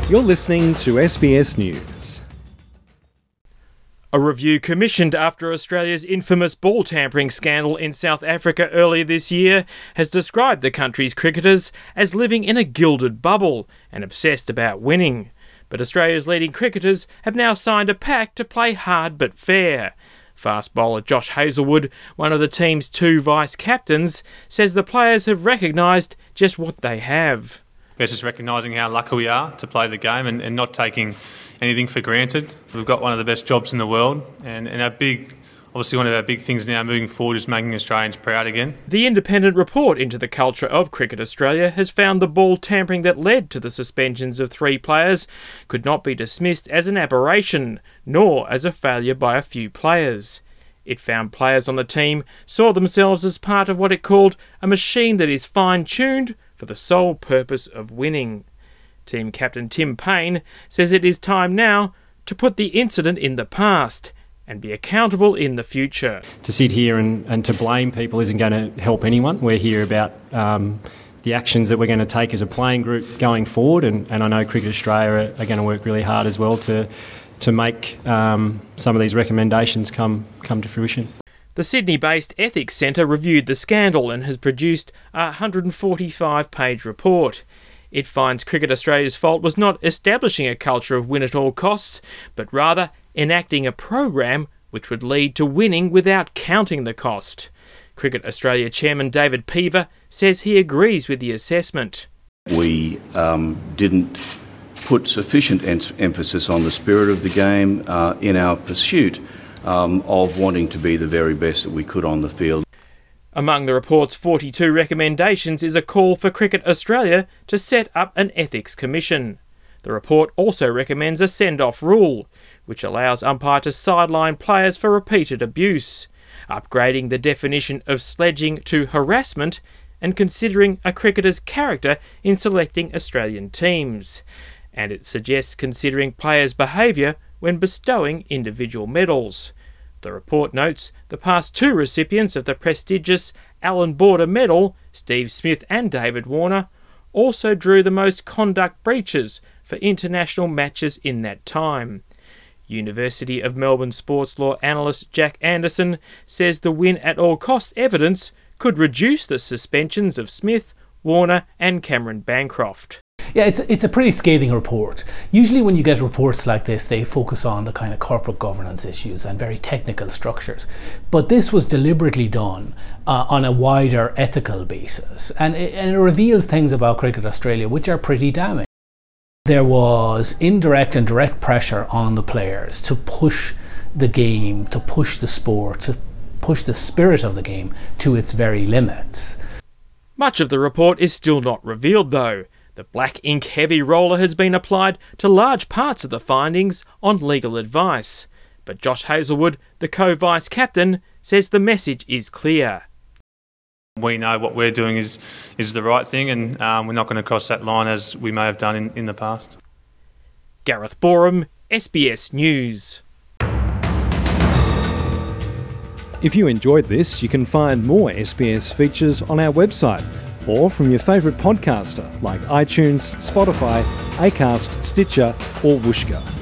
You're listening to SBS News. A review commissioned after Australia's infamous ball tampering scandal in South Africa earlier this year has described the country's cricketers as living in a gilded bubble and obsessed about winning. But Australia's leading cricketers have now signed a pact to play hard but fair. Fast bowler Josh Hazlewood, one of the team's two vice-captains, says the players have recognised just what they have. It's just recognising how lucky we are to play the game and not taking anything for granted. We've got one of the best jobs in the world, and obviously one of our big things now moving forward is making Australians proud again. The independent report into the culture of Cricket Australia has found the ball tampering that led to the suspensions of 3 players could not be dismissed as an aberration, nor as a failure by a few players. It found players on the team saw themselves as part of what it called a machine that is fine-tuned for the sole purpose of winning. Team captain Tim Paine says it is time now to put the incident in the past and be accountable in the future. To sit here and to blame people isn't going to help anyone. We're here about the actions that we're going to take as a playing group going forward, and I know Cricket Australia are going to work really hard as well to make some of these recommendations come to fruition. The Sydney-based Ethics Centre reviewed the scandal and has produced a 145-page report. It finds Cricket Australia's fault was not establishing a culture of win at all costs, but rather enacting a program which would lead to winning without counting the cost. Cricket Australia Chairman David Peever says he agrees with the assessment. We didn't put sufficient emphasis on the spirit of the game in our pursuit of wanting to be the very best that we could on the field. Among the report's 42 recommendations is a call for Cricket Australia to set up an ethics commission. The report also recommends a send-off rule, which allows umpire to sideline players for repeated abuse, upgrading the definition of sledging to harassment, and considering a cricketer's character in selecting Australian teams. And it suggests considering players' behaviour when bestowing individual medals. The report notes the past 2 recipients of the prestigious Allan Border Medal, Steve Smith and David Warner, also drew the most conduct breaches for international matches in that time. University of Melbourne sports law analyst Jack Anderson says the win at all cost evidence could reduce the suspensions of Smith, Warner and Cameron Bancroft. Yeah, it's a pretty scathing report. Usually when you get reports like this, they focus on the kind of corporate governance issues and very technical structures. But this was deliberately done on a wider ethical basis. And it reveals things about Cricket Australia which are pretty damning. There was indirect and direct pressure on the players to push the game, to push the sport, to push the spirit of the game to its very limits. Much of the report is still not revealed though. The black ink heavy roller has been applied to large parts of the findings on legal advice. But Josh Hazlewood, the co-vice captain, says the message is clear. We know what we're doing is the right thing, and we're not going to cross that line as we may have done in the past. Gareth Boreham, SBS News. If you enjoyed this, you can find more SBS features on our website or from your favourite podcaster like iTunes, Spotify, Acast, Stitcher or Whooshkaa.